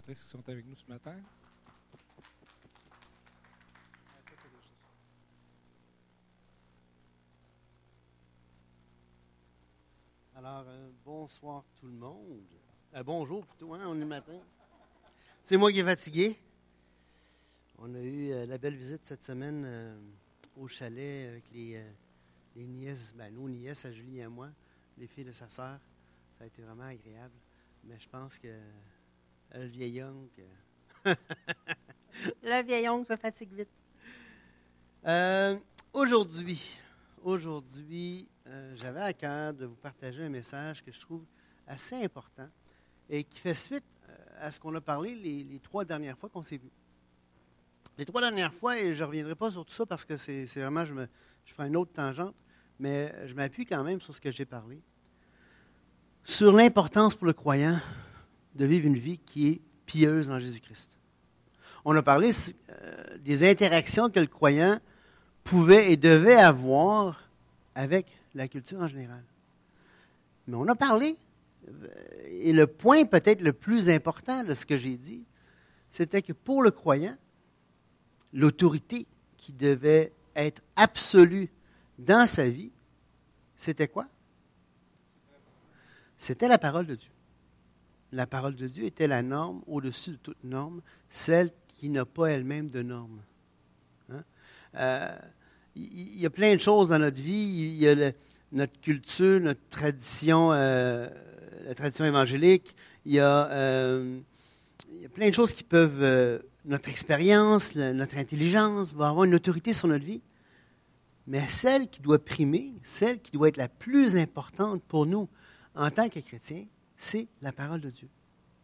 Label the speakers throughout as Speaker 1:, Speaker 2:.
Speaker 1: collaboratrices qui sont avec nous ce matin.
Speaker 2: Alors, bonsoir tout le monde. Bonjour plutôt, on est le matin. C'est moi qui est fatigué. On a eu la belle visite cette semaine au chalet avec les nièces, nos nièces à Julie et à moi, les filles de sa sœur. Ça a été vraiment agréable. Mais je pense que le vieil homme, le vieil homme se fatigue vite. Aujourd'hui, j'avais à cœur de vous partager un message que je trouve assez important et qui fait suite à ce qu'on a parlé les 3 dernières fois qu'on s'est vus. Les 3 dernières fois, et je ne reviendrai pas sur tout ça parce que c'est vraiment, je prends une autre tangente, mais je m'appuie quand même sur ce que j'ai parlé. Sur l'importance pour le croyant de vivre une vie qui est pieuse en Jésus-Christ. On a parlé des interactions que le croyant pouvait et devait avoir avec la culture en général. Mais on a parlé, et le point peut-être le plus important de ce que j'ai dit, c'était que pour le croyant, l'autorité qui devait être absolue dans sa vie, c'était quoi? C'était la parole de Dieu. La parole de Dieu était la norme au-dessus de toute norme, celle qui n'a pas elle-même de norme. Il y a plein de choses dans notre vie. Il y a notre culture, notre tradition, la tradition évangélique. Il y a plein de choses qui peuvent... notre expérience, notre intelligence va avoir une autorité sur notre vie. Mais celle qui doit primer, celle qui doit être la plus importante pour nous en tant que chrétiens, c'est la parole de Dieu.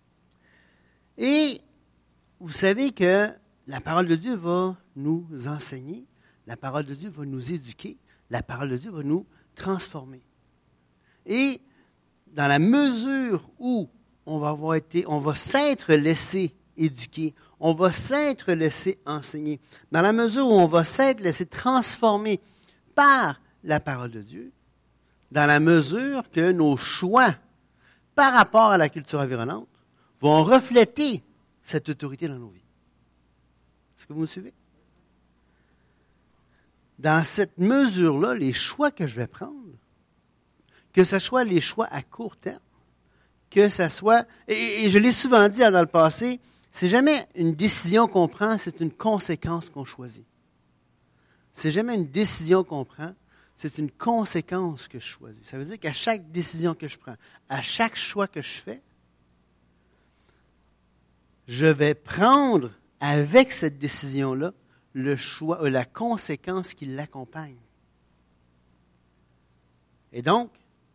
Speaker 2: Et vous savez que la parole de Dieu va nous enseigner, la parole de Dieu va nous éduquer, la parole de Dieu va nous transformer. Et dans la mesure où on va s'être laissé éduquer, on va s'être laissé enseigner, dans la mesure où on va s'être laissé transformer par la parole de Dieu, dans la mesure que nos choix par rapport à la culture environnante vont refléter cette autorité dans nos vies. Est-ce que vous me suivez? Dans cette mesure-là, les choix que je vais prendre, que ce soit les choix à court terme, que ce soit, et je l'ai souvent dit dans le passé, c'est jamais une décision qu'on prend, c'est une conséquence qu'on choisit. C'est jamais une décision qu'on prend, c'est une conséquence que je choisis. Ça veut dire qu'à chaque décision que je prends, à chaque choix que je fais, je vais prendre avec cette décision-là le choix, la conséquence qui l'accompagne. Et donc,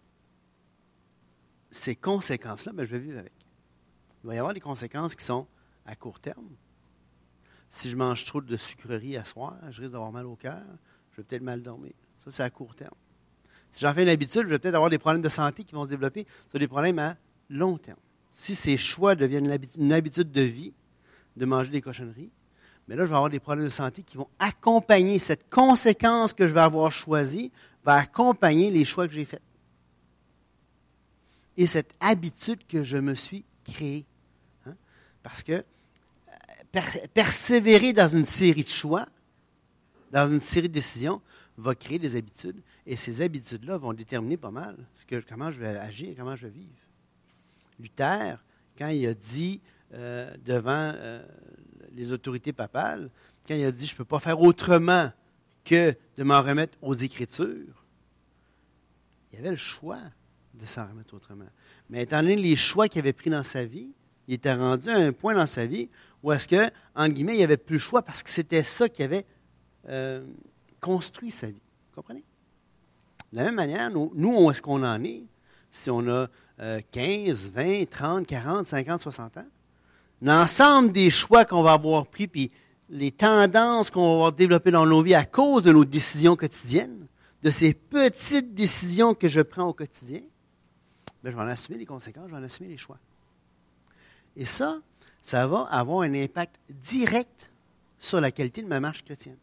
Speaker 2: ces conséquences-là, je vais vivre avec. Il va y avoir des conséquences qui sont à court terme. Si je mange trop de sucreries à soir, je risque d'avoir mal au cœur, je vais peut-être mal dormir. Ça, c'est à court terme. Si j'en fais une habitude, je vais peut-être avoir des problèmes de santé qui vont se développer. C'est des problèmes à long terme. Si ces choix deviennent une habitude de vie, de manger des cochonneries, mais là, je vais avoir des problèmes de santé qui vont accompagner cette conséquence que je vais avoir choisie, va accompagner les choix que j'ai faits. Et cette habitude que je me suis créée. Parce que persévérer dans une série de choix, dans une série de décisions, va créer des habitudes. Et ces habitudes-là vont déterminer pas mal comment je vais agir, comment je vais vivre. Luther, quand il a dit devant les autorités papales, quand il a dit « je ne peux pas faire autrement que de m'en remettre aux Écritures », il avait le choix de s'en remettre autrement. Mais étant donné les choix qu'il avait pris dans sa vie, il était rendu à un point dans sa vie où est-ce que, entre guillemets, il n'y avait plus le choix parce que c'était ça qui avait construit sa vie. Vous comprenez? De la même manière, nous, où est-ce qu'on en est? Si on a 15, 20, 30, 40, 50, 60 ans, l'ensemble des choix qu'on va avoir pris, puis les tendances qu'on va avoir développées dans nos vies à cause de nos décisions quotidiennes, de ces petites décisions que je prends au quotidien, je vais en assumer les conséquences, je vais en assumer les choix. Et ça va avoir un impact direct sur la qualité de ma marche chrétienne.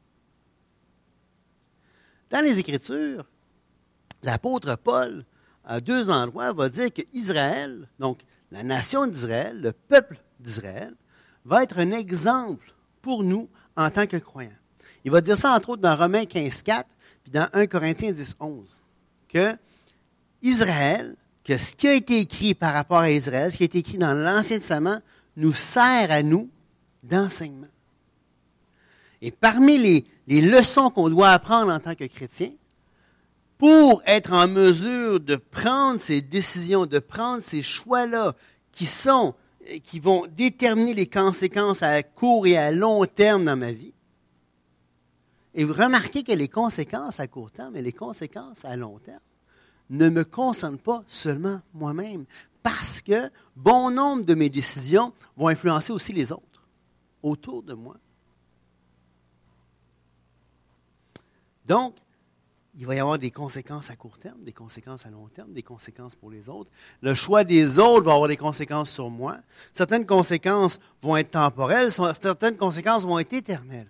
Speaker 2: Dans les Écritures, l'apôtre Paul, à 2 endroits, va dire qu'Israël, donc la nation d'Israël, le peuple d'Israël, va être un exemple pour nous en tant que croyants. Il va dire ça, entre autres, dans Romains 15,4, puis dans 1 Corinthiens 10,11, que Israël, que ce qui a été écrit par rapport à Israël, ce qui a été écrit dans l'Ancien Testament, nous sert à nous d'enseignement. Et parmi les leçons qu'on doit apprendre en tant que chrétien, pour être en mesure de prendre ces décisions, de prendre ces choix-là qui vont déterminer les conséquences à court et à long terme dans ma vie. Et vous remarquez que les conséquences à court terme et les conséquences à long terme ne me concernent pas seulement moi-même, parce que bon nombre de mes décisions vont influencer aussi les autres autour de moi. Donc, il va y avoir des conséquences à court terme, des conséquences à long terme, des conséquences pour les autres. Le choix des autres va avoir des conséquences sur moi. Certaines conséquences vont être temporelles, certaines conséquences vont être éternelles.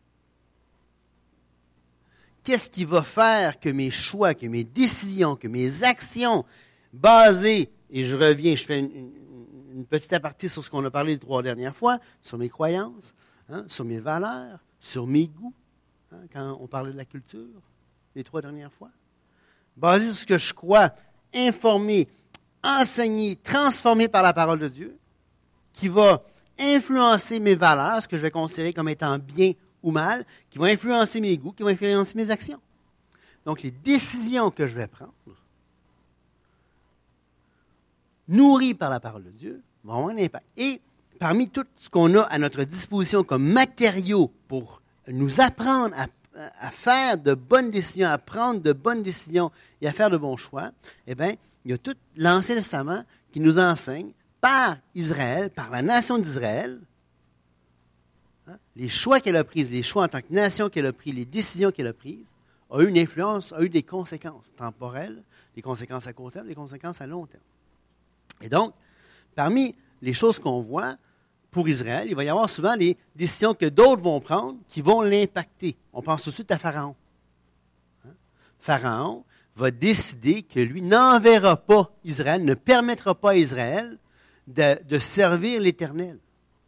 Speaker 2: Qu'est-ce qui va faire que mes choix, que mes décisions, que mes actions basées, et je reviens, je fais une petite aparté sur ce qu'on a parlé les 3 dernières fois, sur mes croyances, sur mes valeurs, sur mes goûts, quand on parlait de la culture, les 3 dernières fois. Basé sur ce que je crois, informé, enseigné, transformé par la parole de Dieu, qui va influencer mes valeurs, ce que je vais considérer comme étant bien ou mal, qui va influencer mes goûts, qui va influencer mes actions. Donc, les décisions que je vais prendre, nourries par la parole de Dieu, vont avoir un impact. Et parmi tout ce qu'on a à notre disposition comme matériaux pour nous apprendre à faire de bonnes décisions, à prendre de bonnes décisions et à faire de bons choix, eh bien, il y a tout l'Ancien Testament qui nous enseigne par Israël, par la nation d'Israël, les choix qu'elle a pris, les choix en tant que nation qu'elle a pris, les décisions qu'elle a prises, ont eu une influence, ont eu des conséquences temporelles, des conséquences à court terme, des conséquences à long terme. Et donc, parmi les choses qu'on voit pour Israël, il va y avoir souvent des décisions que d'autres vont prendre qui vont l'impacter. On pense tout de suite à Pharaon. Pharaon va décider que lui n'enverra pas Israël, ne permettra pas à Israël de servir l'Éternel.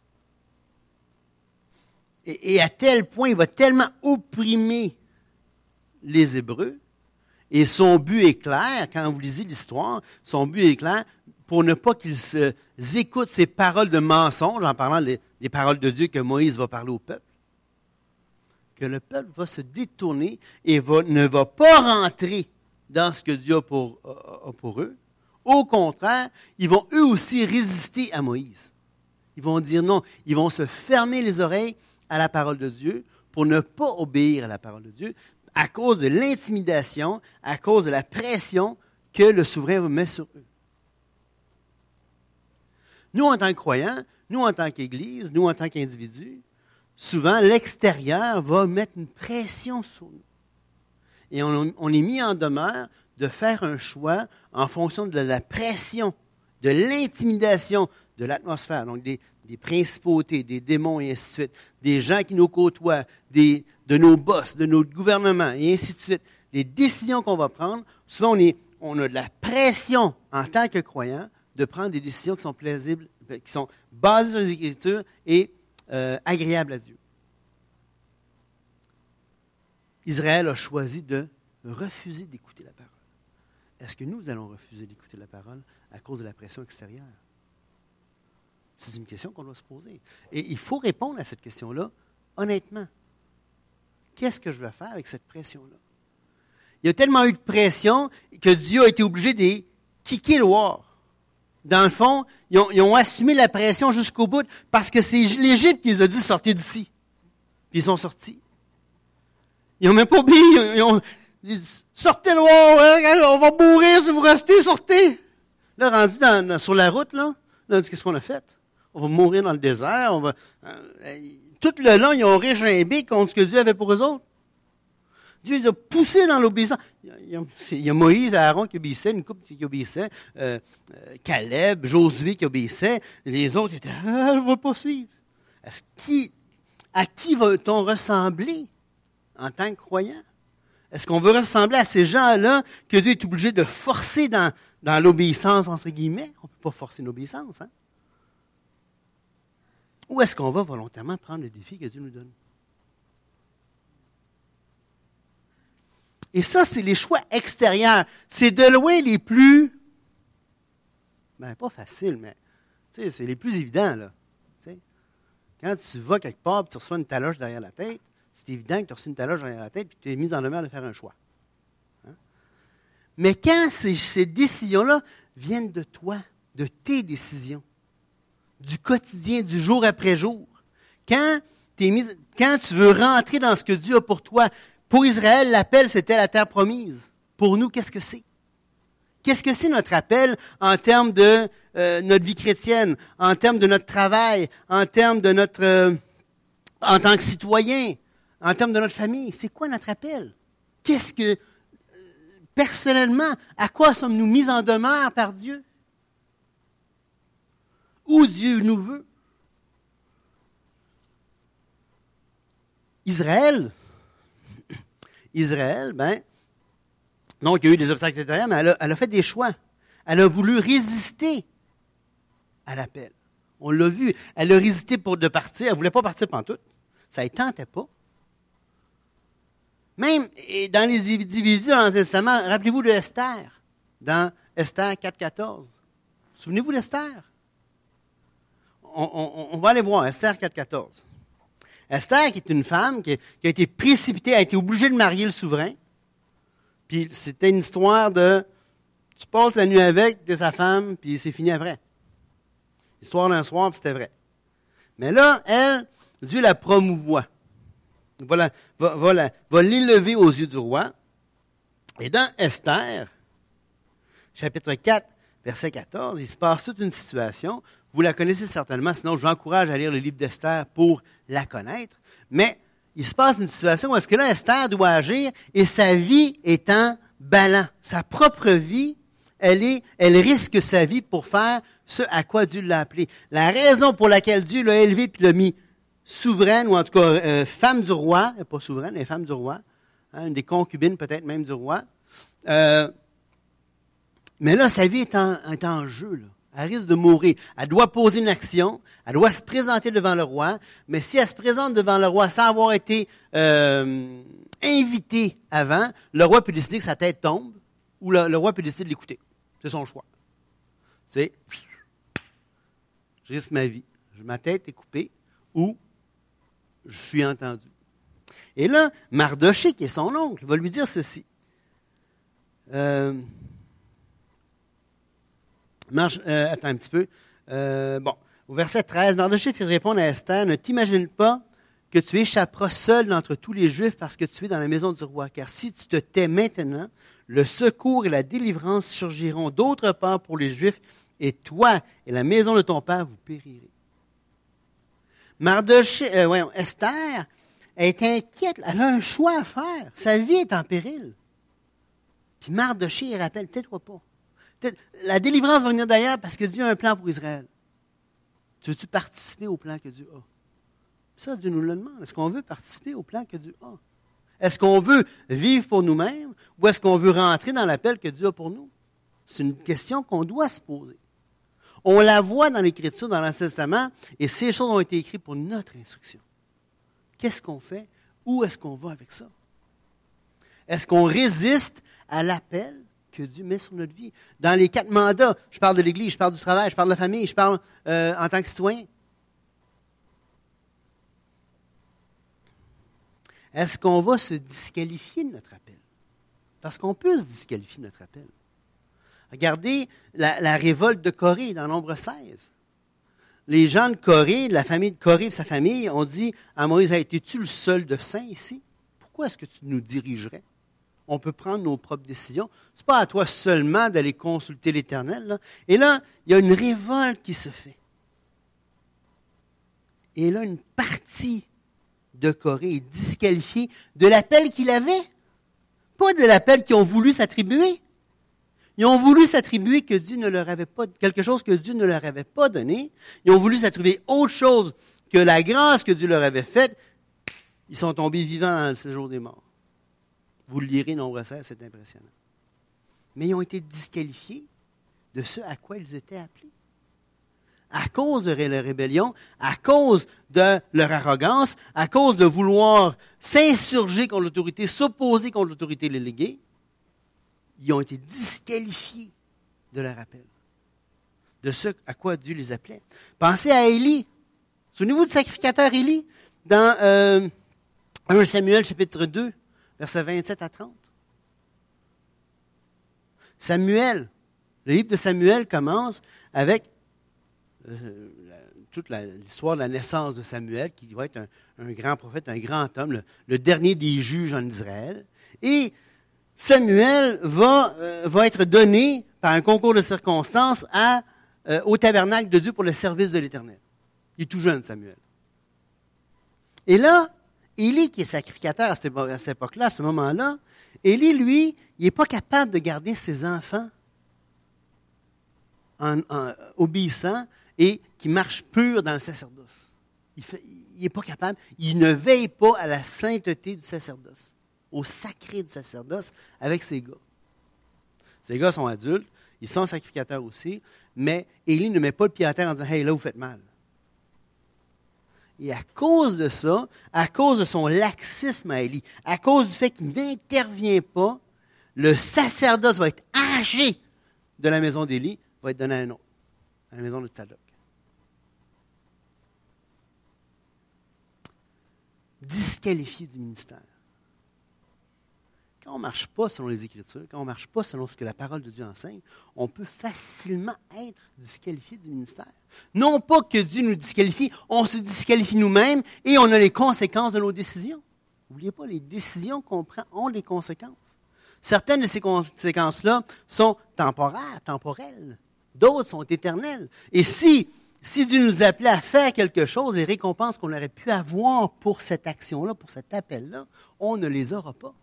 Speaker 2: Et à tel point, il va tellement opprimer les Hébreux, et son but est clair, quand vous lisez l'histoire, son but est clair pour ne pas qu'ils écoutent ces paroles de mensonge, en parlant des paroles de Dieu que Moïse va parler au peuple, que le peuple va se détourner et ne va pas rentrer dans ce que Dieu a pour eux. Au contraire, ils vont eux aussi résister à Moïse. Ils vont dire non, ils vont se fermer les oreilles à la parole de Dieu pour ne pas obéir à la parole de Dieu à cause de l'intimidation, à cause de la pression que le souverain met sur eux. Nous, en tant que croyants, nous, en tant qu'Église, nous, en tant qu'individus, souvent, l'extérieur va mettre une pression sur nous. Et on est mis en demeure de faire un choix en fonction de la pression, de l'intimidation de l'atmosphère, donc des principautés, des démons et ainsi de suite, des gens qui nous côtoient, de nos boss, de notre gouvernement et ainsi de suite. Les décisions qu'on va prendre, souvent on a de la pression en tant que croyant de prendre des décisions qui sont plausibles, qui sont basées sur les Écritures et agréables à Dieu. Israël a choisi de refuser d'écouter la parole. Est-ce que nous allons refuser d'écouter la parole à cause de la pression extérieure? C'est une question qu'on doit se poser. Et il faut répondre à cette question-là honnêtement. Qu'est-ce que je vais faire avec cette pression-là? Il y a tellement eu de pression que Dieu a été obligé de kicker le war. Dans le fond, ils ont assumé la pression jusqu'au bout parce que c'est l'Égypte qui les a dit « sortez d'ici ». Puis ils sont sortis. Ils n'ont même pas obéi. Ils ont dit « sortez le war, on va mourir si vous restez, sortez ». Là, rendu sur la route, là, qu'est-ce qu'on a fait? On va mourir dans le désert. Tout le long, ils ont régimbé contre ce que Dieu avait pour eux autres. Dieu les a poussés dans l'obéissance. Il y a Moïse, Aaron qui obéissait, une couple qui obéissait, Caleb, Josué qui obéissait. Les autres étaient « Ah, je ne vais pas suivre ». À qui va-t-on ressembler en tant que croyant? Est-ce qu'on veut ressembler à ces gens-là que Dieu est obligé de forcer dans dans l'obéissance, entre guillemets? On ne peut pas forcer l'obéissance, hein? Ou est-ce qu'on va volontairement prendre le défi que Dieu nous donne? Et ça, c'est les choix extérieurs. C'est de loin les plus, pas faciles, mais c'est les plus évidents, là. T'sais. Quand tu vas quelque part et tu reçois une taloche derrière la tête, c'est évident que tu as reçu une taloche derrière la tête et que tu es mis en demeure de faire un choix. Hein? Mais quand ces décisions-là viennent de toi, de tes décisions, du quotidien, du jour après jour, quand tu veux rentrer dans ce que Dieu a pour toi, pour Israël, l'appel, c'était la terre promise. Pour nous, qu'est-ce que c'est? Qu'est-ce que c'est notre appel en termes de notre vie chrétienne, en termes de notre travail, en termes de en tant que citoyen, en termes de notre famille? C'est quoi notre appel? Qu'est-ce que, personnellement, à quoi sommes-nous mis en demeure par Dieu? Où Dieu nous veut? Israël, donc il y a eu des obstacles extérieurs, mais elle a fait des choix. Elle a voulu résister à l'appel. On l'a vu. Elle a résisté de partir. Elle ne voulait pas partir pantoute. Ça ne tentait pas. Même dans les individus dans l'Ancien Testament, rappelez-vous de Esther, dans Esther 4.14. Souvenez-vous d'Esther? On va aller voir, Esther 4.14. Esther, qui est une femme qui a été précipitée, a été obligée de marier le souverain. Puis c'était une histoire de, tu passes la nuit avec, t'es sa femme, puis c'est fini après. Histoire d'un soir, puis c'était vrai. Mais là, elle, Dieu la promouvoit. Va l'élever aux yeux du roi. Et dans Esther, chapitre 4, verset 14, il se passe toute une situation. Vous la connaissez certainement, sinon je vous encourage à lire le livre d'Esther pour la connaître. Mais il se passe une situation où est-ce que là, Esther doit agir et sa vie est en ballant. Sa propre vie, elle risque sa vie pour faire ce à quoi Dieu l'a appelé. La raison pour laquelle Dieu l'a élevée puis l'a mis souveraine, ou en tout cas femme du roi, pas souveraine, mais femme du roi, une des concubines peut-être même du roi. Mais là, sa vie est en jeu, là. Elle risque de mourir. Elle doit poser une action. Elle doit se présenter devant le roi. Mais si elle se présente devant le roi sans avoir été invitée avant, le roi peut décider que sa tête tombe ou le roi peut décider de l'écouter. C'est son choix. C'est, je risque ma vie. Ma tête est coupée ou je suis entendu. Et là, Mardoché, qui est son oncle, va lui dire ceci. Attends un petit peu. Au verset 13, Mardoché fit répondre à Esther, « Ne t'imagine pas que tu échapperas seul d'entre tous les Juifs parce que tu es dans la maison du roi. Car si tu te tais maintenant, le secours et la délivrance surgiront d'autre part pour les Juifs, et toi et la maison de ton père, vous périrez. » Esther est inquiète, elle a un choix à faire. Sa vie est en péril. Puis Mardoché, il rappelle, tais-toi pas. La délivrance va venir d'ailleurs parce que Dieu a un plan pour Israël. Tu veux-tu participer au plan que Dieu a? Ça, Dieu nous le demande. Est-ce qu'on veut participer au plan que Dieu a? Est-ce qu'on veut vivre pour nous-mêmes ou est-ce qu'on veut rentrer dans l'appel que Dieu a pour nous? C'est une question qu'on doit se poser. On la voit dans l'Écriture, dans l'Ancien Testament, et ces choses ont été écrites pour notre instruction. Qu'est-ce qu'on fait? Où est-ce qu'on va avec ça? Est-ce qu'on résiste à l'appel que Dieu met sur notre vie? Dans les 4 mandats, je parle de l'Église, je parle du travail, je parle de la famille, je parle en tant que citoyen. Est-ce qu'on va se disqualifier de notre appel? Parce qu'on peut se disqualifier de notre appel. Regardez la révolte de Corée dans Nombre 16. Les gens de Corée, de la famille de Corée et sa famille, ont dit à Moïse, « Es-tu le seul de saint ici? Pourquoi est-ce que tu nous dirigerais? On peut prendre nos propres décisions. Ce n'est pas à toi seulement d'aller consulter l'Éternel. » là. Et là, il y a une révolte qui se fait. Et là, une partie de Corée est disqualifiée de l'appel qu'il avait, pas de l'appel qu'ils ont voulu s'attribuer. Ils ont voulu s'attribuer que Dieu ne leur avait pas, quelque chose que Dieu ne leur avait pas donné. Ils ont voulu s'attribuer autre chose que la grâce que Dieu leur avait faite. Ils sont tombés vivants dans le séjour des morts. Vous le lirez, Nombre 16, c'est impressionnant. Mais ils ont été disqualifiés de ce à quoi ils étaient appelés. À cause de leur rébellion, à cause de leur arrogance, à cause de vouloir s'insurger contre l'autorité, s'opposer contre l'autorité déléguée, ils ont été disqualifiés de leur appel, de ce à quoi Dieu les appelait. Pensez à Élie. Souvenez-vous du sacrificateur Élie dans 1 Samuel chapitre 2, versets 27 à 30. Samuel, le livre de Samuel commence avec toute l'histoire de la naissance de Samuel, qui va être un grand prophète, un grand homme, le dernier des juges en Israël. Et Samuel va être donné par un concours de circonstances au tabernacle de Dieu pour le service de l'Éternel. Il est tout jeune, Samuel. Et là, Élie, qui est sacrificateur à cette époque-là, à ce moment-là, Élie, lui, il n'est pas capable de garder ses enfants en obéissant et qui marchent purs dans le sacerdoce. Il n'est pas capable. Il ne veille pas à la sainteté du sacerdoce, au sacré du sacerdoce avec ses gars. Ses gars sont adultes, ils sont sacrificateurs aussi, mais Élie ne met pas le pied à terre en disant « Hey, là, vous faites mal ». Et à cause de ça, à cause de son laxisme à Élie, à cause du fait qu'il n'intervient pas, le sacerdoce va être arraché de la maison d'Élie, va être donné à un autre, à la maison de Tsadok. Disqualifié du ministère. Quand on ne marche pas selon les Écritures, quand on ne marche pas selon ce que la parole de Dieu enseigne, on peut facilement être disqualifié du ministère. Non pas que Dieu nous disqualifie, on se disqualifie nous-mêmes et on a les conséquences de nos décisions. N'oubliez pas, les décisions qu'on prend ont des conséquences. Certaines de ces conséquences-là sont temporelles. D'autres sont éternelles. Et si Dieu nous appelait à faire quelque chose, les récompenses qu'on aurait pu avoir pour cette action-là, pour cet appel-là, on ne les aura pas.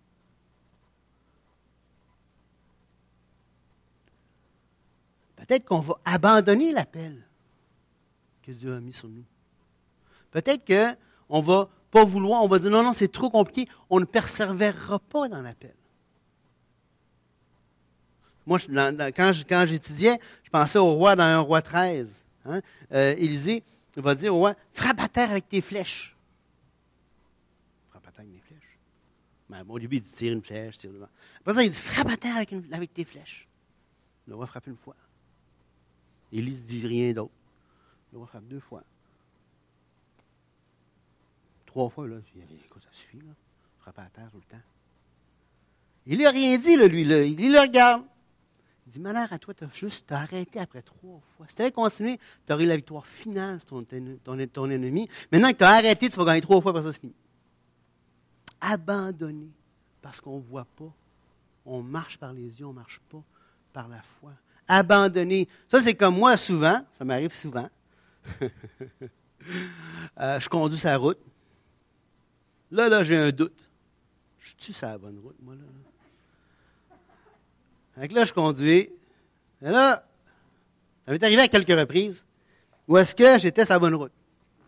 Speaker 2: Peut-être qu'on va abandonner l'appel que Dieu a mis sur nous. Peut-être qu'on ne va pas vouloir, on va dire non, c'est trop compliqué, on ne persévérera pas dans l'appel. Moi, quand j'étudiais, je pensais au roi dans 1 Roi 13. Hein? Élisée va dire au roi, frappe à terre avec tes flèches. Frappe à terre avec mes flèches. Mais au début, il dit tire une flèche, tire devant. Après ça, il dit frappe à terre avec tes flèches. Le roi frappe une fois. Élie ne dit rien d'autre. Le roi frappe 2 fois. 3 fois, là, écoute, ça suffit, là. Frappe à terre tout le temps. Il n'a rien dit, là, lui, là. Il le regarde. Il dit, malheur à toi, tu as arrêté après 3 fois. Si tu avais continué, tu aurais eu la victoire finale sur ton ennemi. Maintenant que tu as arrêté, tu vas gagner 3 fois, après ça, c'est fini. Abandonné, parce qu'on ne voit pas. On marche par les yeux, on ne marche pas par la foi. Abandonné. Ça, c'est comme moi, souvent. Ça m'arrive souvent. Je conduis sur la route. Là, j'ai un doute. Je suis sur la bonne route, moi, là. Donc là, je conduis. Et là, ça m'est arrivé à quelques reprises où est-ce que j'étais sur la bonne route.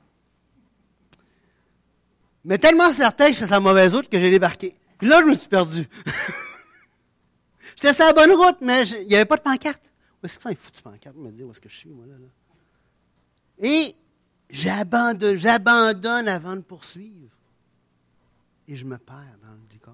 Speaker 2: Mais tellement certain que j'étais sur la mauvaise route que j'ai débarqué. Puis là, je me suis perdu. J'étais sur la bonne route, mais il n'y avait pas de pancarte. Où est-ce que ça, il faut de pancarte pour me dire où est-ce que je suis, moi, là? Et j'abandonne avant de poursuivre. Et je me perds dans le décor.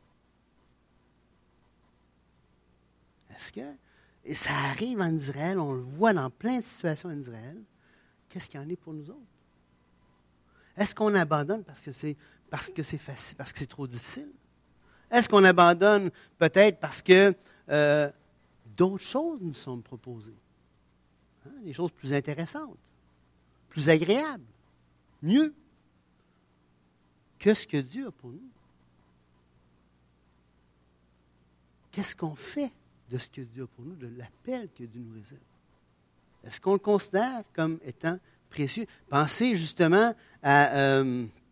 Speaker 2: Est-ce que, et ça arrive en Israël, on le voit dans plein de situations en Israël, qu'est-ce qu'il y en est pour nous autres? Est-ce qu'on abandonne parce que c'est facile, parce que c'est trop difficile? Est-ce qu'on abandonne peut-être parce que d'autres choses nous sont proposées? Hein? Des choses plus intéressantes, plus agréables, mieux que ce que Dieu a pour nous. Qu'est-ce qu'on fait de ce que Dieu a pour nous, de l'appel que Dieu nous réserve? Est-ce qu'on le considère comme étant précieux? Pensez justement à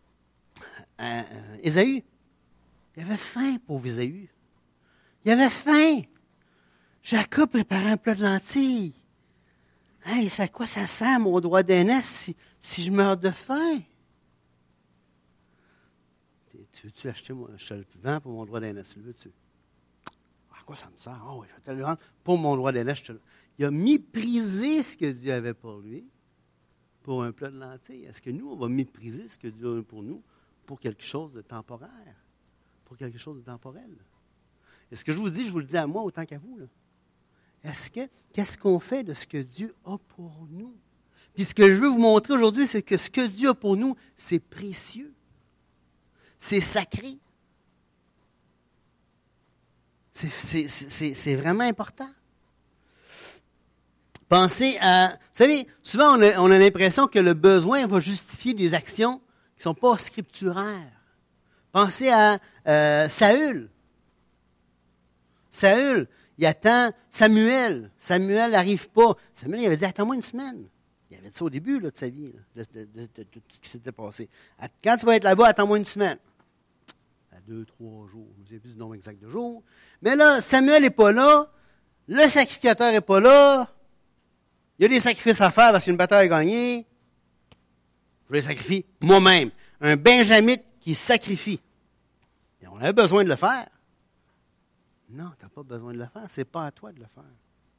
Speaker 2: Ésaü. Il avait faim, pauvre Ésaü. Il avait faim. Jacob préparait un plat de lentilles. Hey, c'est à quoi ça sert, mon droit d'aînesse, si je meurs de faim? Tu veux-tu acheter, moi, je te le vends pour mon droit d'aînesse, le veux-tu? quoi ça me sert? Oh oui, je vais te le rendre pour mon roi des neiges. Il a méprisé ce que Dieu avait pour lui pour un plat de lentilles. Est-ce que nous, on va mépriser ce que Dieu a pour nous pour quelque chose de temporaire, pour quelque chose de temporel? Et ce que je vous dis, je vous le dis à moi autant qu'à vous, là. Qu'est-ce qu'on fait de ce que Dieu a pour nous? Puis ce que je veux vous montrer aujourd'hui, c'est que ce que Dieu a pour nous, c'est précieux. C'est sacré. C'est vraiment important. Pensez à... Vous savez, souvent on a l'impression que le besoin va justifier des actions qui ne sont pas scripturaires. Pensez à Saül. Saül, il attend Samuel. Samuel n'arrive pas. Samuel, il avait dit, attends-moi une semaine. Il avait dit ça au début là, de sa vie, là, de tout ce qui s'était passé. Quand tu vas être là-bas, attends-moi une semaine. À 2-3 jours. Je ne sais plus du nombre exact de jours. Mais là, Samuel n'est pas là. Le sacrificateur n'est pas là. Il y a des sacrifices à faire parce qu'il y a une bataille à gagner. Je les sacrifie moi-même. Un benjamite qui sacrifie. Et on avait besoin de le faire. Non, tu n'as pas besoin de le faire. Ce n'est pas à toi de le faire.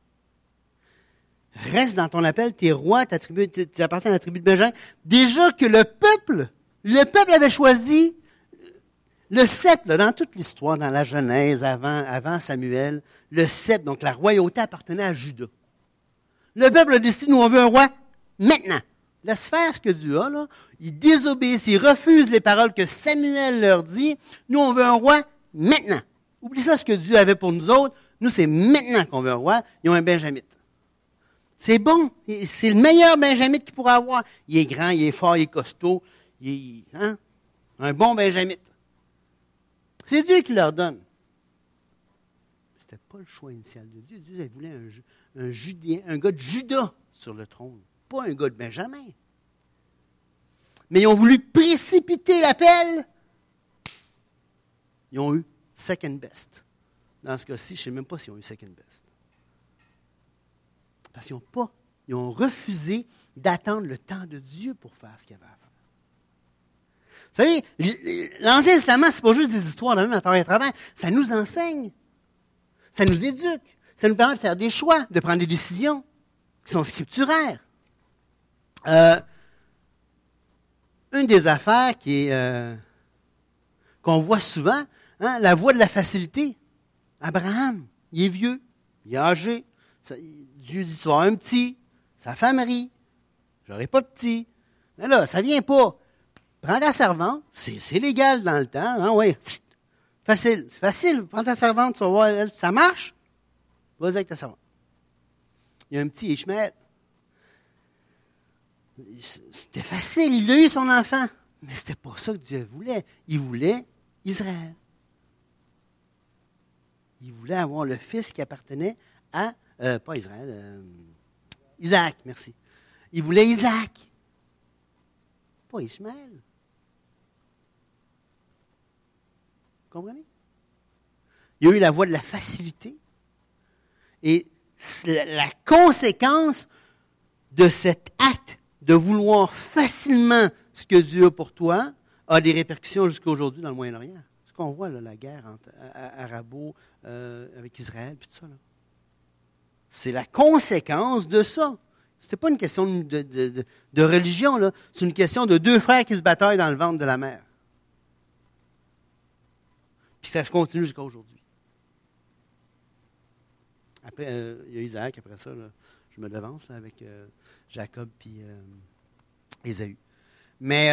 Speaker 2: Reste dans ton appel, tu es roi, tu appartiens à la tribu de Benjamin. Déjà que le peuple avait choisi le sceptre, là, dans toute l'histoire, dans la Genèse, avant Samuel, le sceptre, donc la royauté appartenait à Juda. Le peuple a décidé, nous on veut un roi maintenant. Laisse faire ce que Dieu a, là. Ils désobéissent, ils refusent les paroles que Samuel leur dit. Nous on veut un roi maintenant. Oublie ça ce que Dieu avait pour nous autres. Nous c'est maintenant qu'on veut un roi. Ils ont un benjamite. C'est bon. C'est le meilleur benjamite qu'ils pourraient avoir. Il est grand, il est fort, il est costaud. Un bon benjamite. C'est Dieu qui leur donne. Ce n'était pas le choix initial de Dieu. Dieu voulait un Judéen, un gars de Juda sur le trône, pas un gars de Benjamin. Mais ils ont voulu précipiter l'appel. Ils ont eu second best. Dans ce cas-ci, je ne sais même pas s'ils ont eu second best. Parce qu'ils ont refusé d'attendre le temps de Dieu pour faire ce qu'il y avait à faire. Vous savez, l'Ancien Testament, ce n'est pas juste des histoires de même à travers. Ça nous enseigne. Ça nous éduque. Ça nous permet de faire des choix, de prendre des décisions qui sont scripturaires. Une des affaires qu'on voit souvent, la voie de la facilité. Abraham, il est vieux, il est âgé. Dieu dit, tu vas avoir un petit, sa femme rit, j'aurai pas de petit. Mais là, ça vient pas. Prends ta servante, c'est légal dans le temps, oui. Facile, c'est facile. Prends ta servante, tu vas voir, elle, ça marche. Vas-y avec ta servante. Il y a un petit Ishmaël. C'était facile, il a eu son enfant. Mais c'était pas ça que Dieu voulait. Il voulait Israël. Il voulait avoir le fils qui appartenait à, pas Israël, Isaac, merci. Il voulait Isaac. Pas Ishmaël. Vous comprenez? Il y a eu la voie de la facilité. Et la conséquence de cet acte de vouloir facilement ce que Dieu a pour toi a des répercussions jusqu'à aujourd'hui dans le Moyen-Orient. Ce qu'on voit, là, la guerre arabo avec Israël, puis tout ça. Là. C'est la conséquence de ça. Ce n'était pas une question de religion, là. C'est une question de deux frères qui se bataillent dans le ventre de la mer. Puis ça se continue jusqu'à aujourd'hui. Après, il y a Isaac, après ça, là, je me devance là, avec Jacob puis Ésaü. Mais,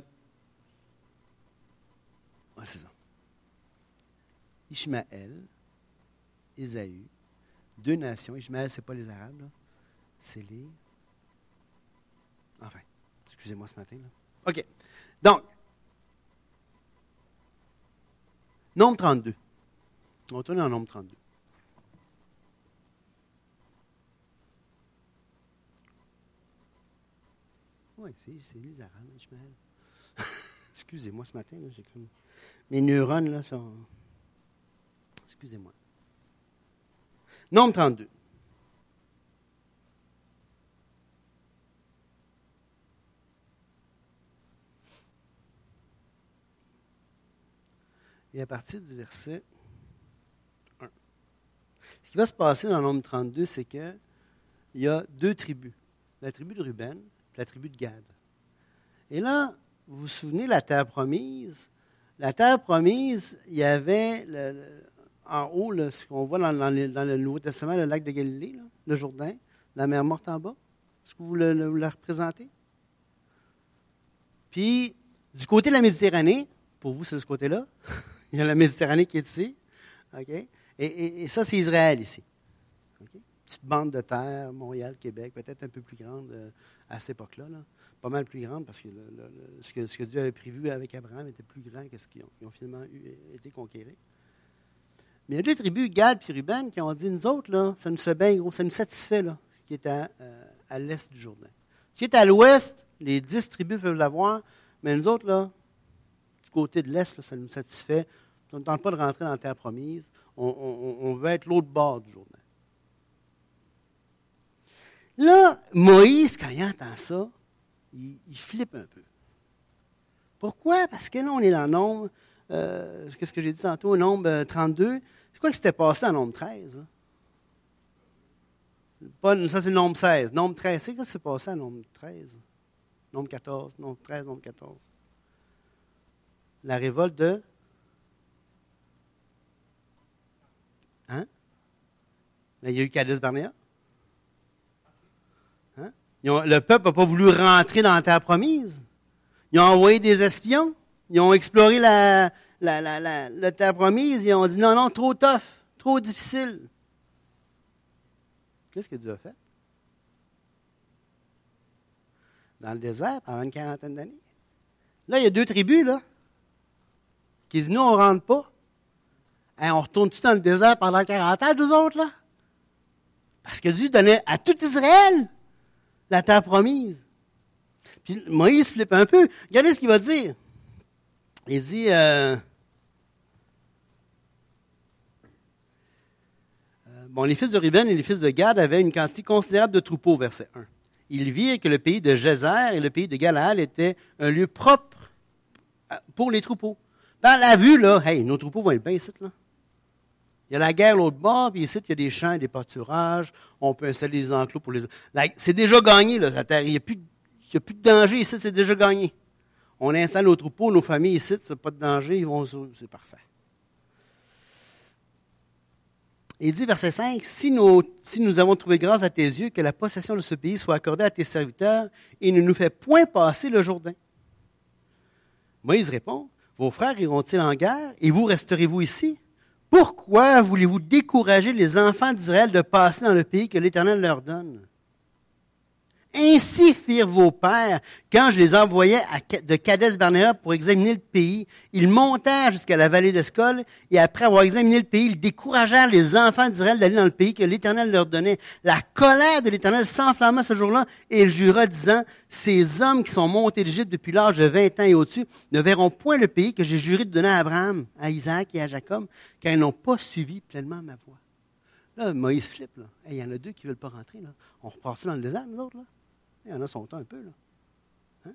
Speaker 2: ouais, c'est ça. Ishmaël, Ésaü, deux nations. Ishmaël, ce n'est pas les Arabes, là. C'est les... Enfin, excusez-moi ce matin. Là. OK. Donc, nombre 32. On va tourner en nombre 32. Oui, c'est les Arabes, Ishmaël. Excusez-moi ce matin, là, j'ai comme... Mes neurones, là, sont... Excusez-moi. Nombre 32. Et à partir du verset 1. qui va se passer dans le Nombre 32, c'est qu'il y a deux tribus. La tribu de Ruben et la tribu de Gad. Et là, vous vous souvenez de la terre promise? La terre promise, il y avait en haut, là, ce qu'on voit dans le Nouveau Testament, le lac de Galilée, là, le Jourdain, la mer morte en bas. Est-ce que vous le représentez? Puis, du côté de la Méditerranée, pour vous, c'est de ce côté-là. Il y a la Méditerranée qui est ici. Okay? Et ça, c'est Israël ici. Okay? Petite bande de terre, Montréal, Québec, peut-être un peu plus grande à cette époque-là. Là. Pas mal plus grande parce que ce que Dieu avait prévu avec Abraham était plus grand que ce qu'ils ont finalement été conquérés. Mais il y a deux tribus, Gad et Ruben, qui ont dit, nous autres, là, ça nous fait bien gros, ça nous satisfait, là, ce qui est à l'est du Jourdain. Ce qui est à l'ouest, les 10 tribus peuvent l'avoir, mais nous autres, là, du côté de l'est, là, ça nous satisfait. On ne tente pas de rentrer dans la terre promise. On veut être l'autre bord du Jourdain. Là, Moïse, quand il entend ça, il flippe un peu. Pourquoi? Parce que là, on est dans le Nombre, qu'est-ce que j'ai dit tantôt, Nombre 32. C'est quoi qui s'était passé en Nombre 13? Ça, c'est le Nombre 16. Nombre 13, c'est quoi qui s'est passé en Nombre 13? Nombre 14, Nombre 13, Nombre 14. La révolte de... Hein? Mais il y a eu Kadesh-Barnéa. Hein? Le peuple n'a pas voulu rentrer dans la terre promise. Ils ont envoyé des espions. Ils ont exploré la terre promise. Ils ont dit non, trop tough, trop difficile. Qu'est-ce que Dieu a fait? Dans le désert, pendant une quarantaine d'années. Là, il y a deux tribus, là, qui disent, nous, on ne rentre pas. Hein, on retourne-tu dans le désert pendant 40 ans, nous autres, là? Parce que Dieu donnait à tout Israël la terre promise. Puis Moïse flippe un peu. Regardez ce qu'il va dire. Il dit, les fils de Ruben et les fils de Gad avaient une quantité considérable de troupeaux, verset 1. Ils virent que le pays de Gézer et le pays de Galaad étaient un lieu propre pour les troupeaux. Dans la vue, là, hey, nos troupeaux vont être bien ici, là. Il y a la guerre l'autre bord, puis ici, il y a des champs et des pâturages. On peut installer des enclos pour les... C'est déjà gagné, là, la terre. Il n'y a plus de danger ici, c'est déjà gagné. On installe nos troupeaux, nos familles ici, c'est pas de danger, c'est parfait. Il dit, verset 5, si nous avons trouvé grâce à tes yeux, que la possession de ce pays soit accordée à tes serviteurs et ne nous fait point passer le Jourdain. Moïse répond, vos frères iront-ils en guerre et vous resterez-vous ici? Pourquoi voulez-vous décourager les enfants d'Israël de passer dans le pays que l'Éternel leur donne? Ainsi firent vos pères, quand je les envoyais de Kadesh-Barnéa pour examiner le pays. Ils montèrent jusqu'à la vallée d'Escol, et après avoir examiné le pays, ils découragèrent les enfants d'Israël d'aller dans le pays que l'Éternel leur donnait. La colère de l'Éternel s'enflamma ce jour-là, et il jura, disant, ces hommes qui sont montés d'Égypte depuis l'âge de 20 ans et au-dessus ne verront point le pays que j'ai juré de donner à Abraham, à Isaac et à Jacob, car ils n'ont pas suivi pleinement ma voie. Là, Moïse flippe, là. Il y en a deux qui ne veulent pas rentrer, là. On repart dans le désert, nous autres, là? Il y en a son temps un peu, là.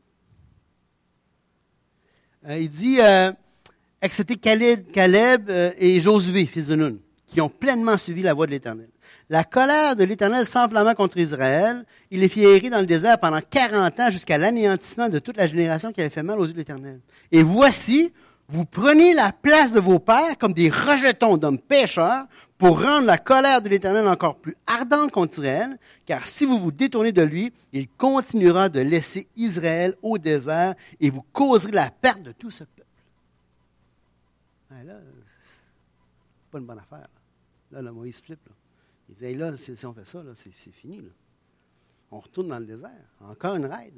Speaker 2: Hein? Il dit, excepté Caleb et Josué, fils de Nun, qui ont pleinement suivi la voie de l'Éternel. La colère de l'Éternel s'enflamma contre Israël. Il les fit errer dans le désert pendant 40 ans jusqu'à l'anéantissement de toute la génération qui avait fait mal aux yeux de l'Éternel. Et voici, vous prenez la place de vos pères comme des rejetons d'hommes pécheurs pour rendre la colère de l'Éternel encore plus ardente contre Israël, car si vous vous détournez de lui, il continuera de laisser Israël au désert et vous causerez la perte de tout ce peuple. Là, c'est pas une bonne affaire. Là, Moïse flippe. Là. Il dit, là, si on fait ça, là, c'est fini. Là. On retourne dans le désert. Encore une raid.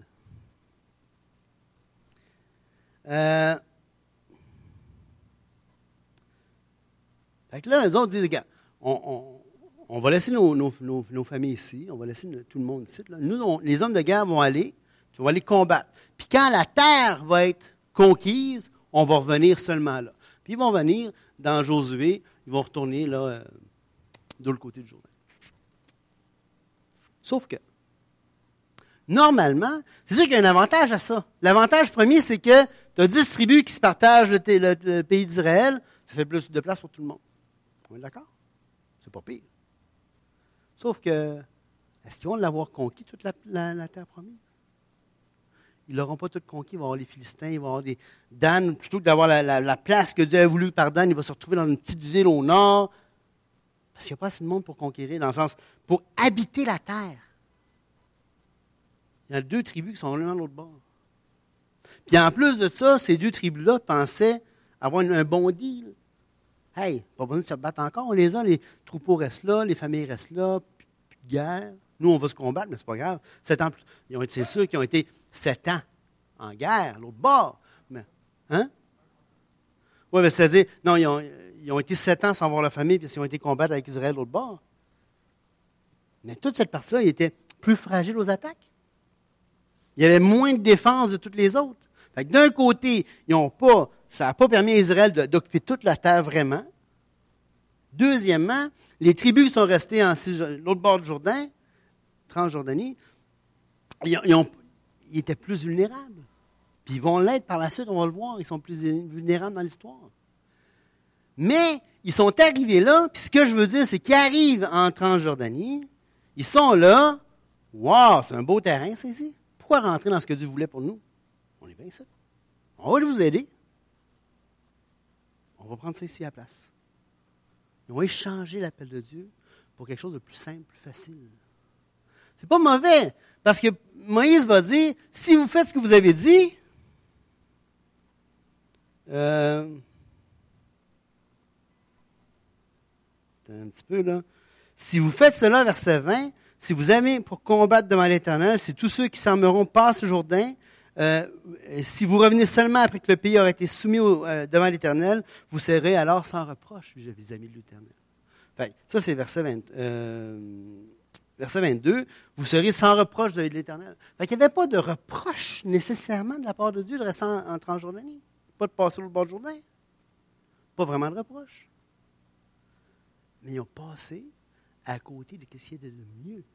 Speaker 2: Fait que là, les autres disent, regarde, on va laisser nos familles ici, on va laisser tout le monde ici. Là. Nous, les hommes de guerre vont aller, on va les combattre. Puis quand la terre va être conquise, on va revenir seulement là. Puis ils vont venir dans Josué, ils vont retourner là, de l'autre côté du Jourdain. Sauf que, normalement, c'est sûr qu'il y a un avantage à ça. L'avantage premier, c'est que tu as 10 tribus qui se partagent le pays d'Israël, ça fait plus de place pour tout le monde. On est d'accord? C'est pas pire. Sauf que, est-ce qu'ils vont l'avoir conquis, toute la terre promise? Ils ne l'auront pas tout conquis. Il va y avoir les Philistins, il va y avoir des... Dan, plutôt que d'avoir la place que Dieu a voulu par Dan, il va se retrouver dans une petite ville au nord. Parce qu'il n'y a pas assez de monde pour conquérir, dans le sens, pour habiter la terre. Il y a 2 tribus qui sont l'un de l'autre bord. Puis en plus de ça, ces 2 tribus-là pensaient avoir un bon deal. Hey, pas besoin de se battre encore, on les a, les troupeaux restent là, les familles restent là, plus de guerre. Nous, on va se combattre, mais c'est pas grave. 7 ans plus, c'est sûr qu'ils ont été 7 ans en guerre, l'autre bord. Mais, hein? Oui, mais c'est-à-dire, non, ils ont été 7 ans sans voir la famille, puis ils ont été combattre avec Israël, l'autre bord. Mais toute cette partie-là, ils étaient plus fragiles aux attaques. Il y avait moins de défense de toutes les autres. Fait que d'un côté, ça n'a pas permis à Israël d'occuper toute la terre vraiment. Deuxièmement, les tribus qui sont restées en l'autre bord du Jourdain, Transjordanie, ils étaient plus vulnérables. Puis ils vont l'être par la suite, on va le voir, ils sont plus vulnérables dans l'histoire. Mais ils sont arrivés là, puis ce que je veux dire, c'est qu'ils arrivent en Transjordanie, ils sont là, wow, c'est un beau terrain, ça ici. Pourquoi rentrer dans ce que Dieu voulait pour nous? On est bien ici. On va vous aider. On va prendre ça ici à la place. On va échanger l'appel de Dieu pour quelque chose de plus simple, plus facile. C'est pas mauvais, parce que Moïse va dire, si vous faites ce que vous avez dit, un petit peu là, si vous faites cela, verset 20, si vous aimez pour combattre devant l'Éternel, si tous ceux qui s'armeront passent le Jourdain, si vous revenez seulement après que le pays aura été soumis devant l'Éternel, vous serez alors sans reproche, les amis de l'Éternel. Fait, ça, c'est verset 22. Vous serez sans reproche de l'Éternel. Fait qu'il n'y avait pas de reproche nécessairement de la part de Dieu de rester en Transjordanie. Pas de passer au bord du Jourdain. Pas vraiment de reproche. Mais ils ont passé à côté de ce qu'il y a de mieux.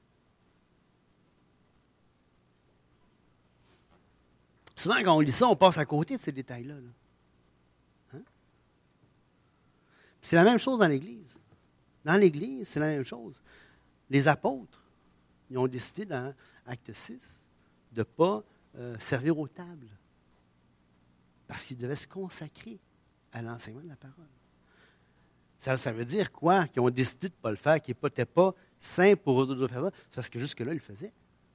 Speaker 2: Souvent, quand on lit ça, on passe à côté de ces détails-là. Là. Hein? C'est la même chose dans l'Église. Dans l'Église, c'est la même chose. Les apôtres, ils ont décidé dans Acte 6 de ne pas servir aux tables parce qu'ils devaient se consacrer à l'enseignement de la parole. Ça veut dire quoi? Qu'ils ont décidé de ne pas le faire, qu'ils n'étaient pas saints pour eux de faire ça. C'est parce que jusque-là, ils le faisaient.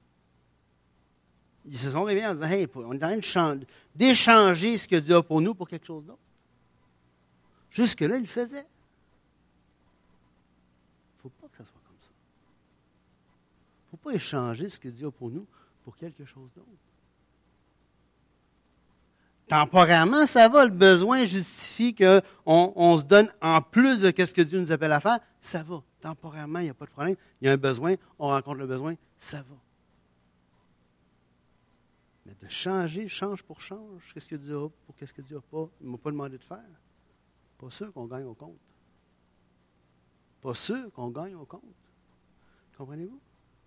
Speaker 2: Ils se sont réveillés en disant, hey, on est en train d'échanger ce que Dieu a pour nous pour quelque chose d'autre. Jusque-là, ils le faisaient. Il ne faut pas que ça soit comme ça. Il ne faut pas échanger ce que Dieu a pour nous pour quelque chose d'autre. Temporairement, ça va, le besoin justifie qu'on se donne en plus de ce que Dieu nous appelle à faire, ça va. Temporairement, il n'y a pas de problème. Il y a un besoin, on rencontre le besoin, ça va. Mais de changer, change pour change, qu'est-ce que Dieu a pour qu'est-ce que Dieu n'a pas, il ne m'a pas demandé de faire. Pas sûr qu'on gagne au compte. Pas sûr qu'on gagne au compte. Comprenez-vous?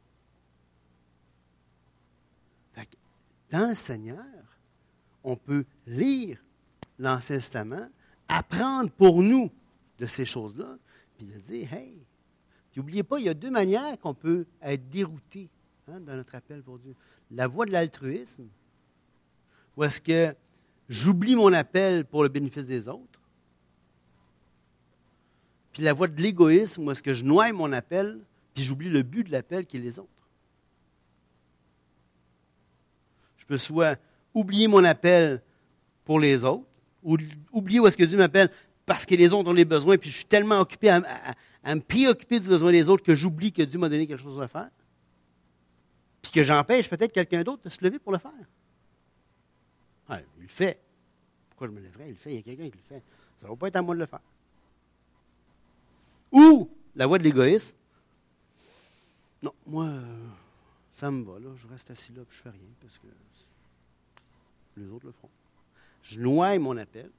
Speaker 2: Fait que dans le Seigneur, on peut lire l'Ancien Testament, apprendre pour nous de ces choses-là, puis de dire, hey, puis n'oubliez pas, il y a 2 manières qu'on peut être dérouté dans notre appel pour Dieu. La voie de l'altruisme, où est-ce que j'oublie mon appel pour le bénéfice des autres, puis la voie de l'égoïsme, où est-ce que je noie mon appel, puis j'oublie le but de l'appel qui est les autres. Je peux soit oublier mon appel pour les autres, ou oublier où est-ce que Dieu m'appelle parce que les autres ont les besoins, puis je suis tellement occupé à me préoccuper du besoin des autres que j'oublie que Dieu m'a donné quelque chose à faire, puis que j'empêche peut-être quelqu'un d'autre de se lever pour le faire. Ouais, il le fait. Pourquoi je me lèverais? Il le fait, il y a quelqu'un qui le fait. Ça ne va pas être à moi de le faire. Ou la voie de l'égoïsme. Non, moi, ça me va, là, je reste assis là, puis je ne fais rien, parce que les autres le feront. Je noie mon appel,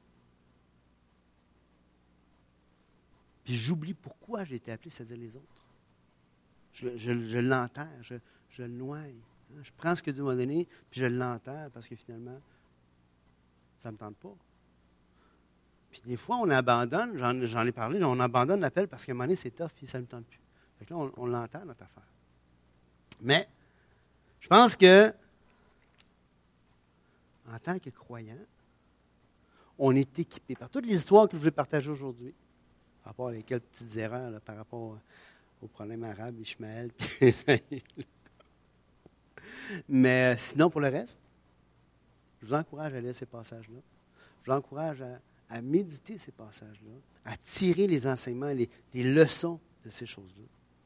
Speaker 2: puis j'oublie pourquoi j'ai été appelé, c'est-à-dire les autres. Je l'enterre, je le noie. Je prends ce que Dieu m'a donné, puis je l'enterre, parce que finalement, ça ne me tente pas. Puis des fois, on abandonne, j'en ai parlé, on abandonne l'appel parce qu'à un moment donné, c'est tough, puis ça ne me tente plus. Fait que là, on l'entend, notre affaire. Mais, je pense que, en tant que croyant, on est équipé par toutes les histoires que je vais partager aujourd'hui, par rapport à quelques petites erreurs, là, par rapport au problème arabe, Ishmaël, puis Esaïe. Mais sinon, pour le reste, je vous encourage à lire ces passages-là. Je vous encourage à méditer ces passages-là, à tirer les enseignements, les leçons de ces choses-là.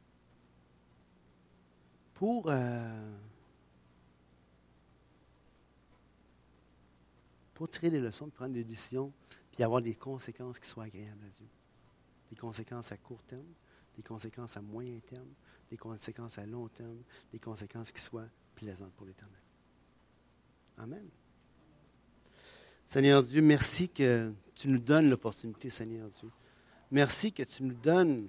Speaker 2: Pour tirer les leçons, puis prendre des décisions, puis avoir des conséquences qui soient agréables à Dieu. Des conséquences à court terme, des conséquences à moyen terme, des conséquences à long terme, des conséquences qui soient plaisantes pour l'Éternel. Amen. Seigneur Dieu, merci que tu nous donnes l'opportunité, Seigneur Dieu. Merci que tu nous donnes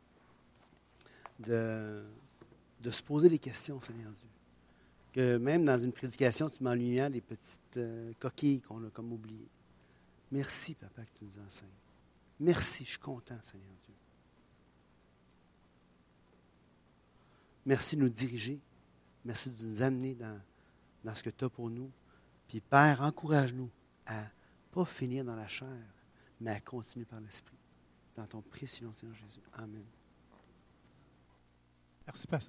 Speaker 2: de se poser des questions, Seigneur Dieu. Que même dans une prédication, tu mets en lumière des petites coquilles qu'on a comme oubliées. Merci, Papa, que tu nous enseignes. Merci, je suis content, Seigneur Dieu. Merci de nous diriger. Merci de nous amener dans ce que tu as pour nous. Puis, Père, encourage-nous à ne pas finir dans la chair, mais à continuer par l'Esprit. Dans ton précieux nom, Seigneur Jésus. Amen.
Speaker 1: Merci, Pasteur.